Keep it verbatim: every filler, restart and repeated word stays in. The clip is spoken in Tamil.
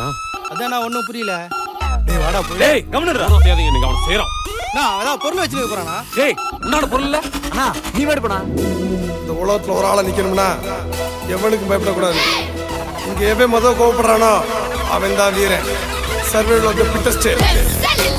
செய்யறான்? அதான் நான் ஒன்றும் புரியல. டேய் வாடா போய். டேய் கம்முனுடா. தேவைங்க நீங்க அவன செய்றோம். நான் அதான் பொருள் வச்சிருக்க போறானா? டேய் உன்னோட பொருள் இல்ல? அண்ணா நீ வேடு போடா. இந்த உலகத்துல ஒரு ஆளா நிக்கணும்னா எவனுக்கும் பயப்படக்கூடாது. இங்க எவன் மொதல் கோவப்படுறானோ அவன் தான் வீரன். Survival of the fittest.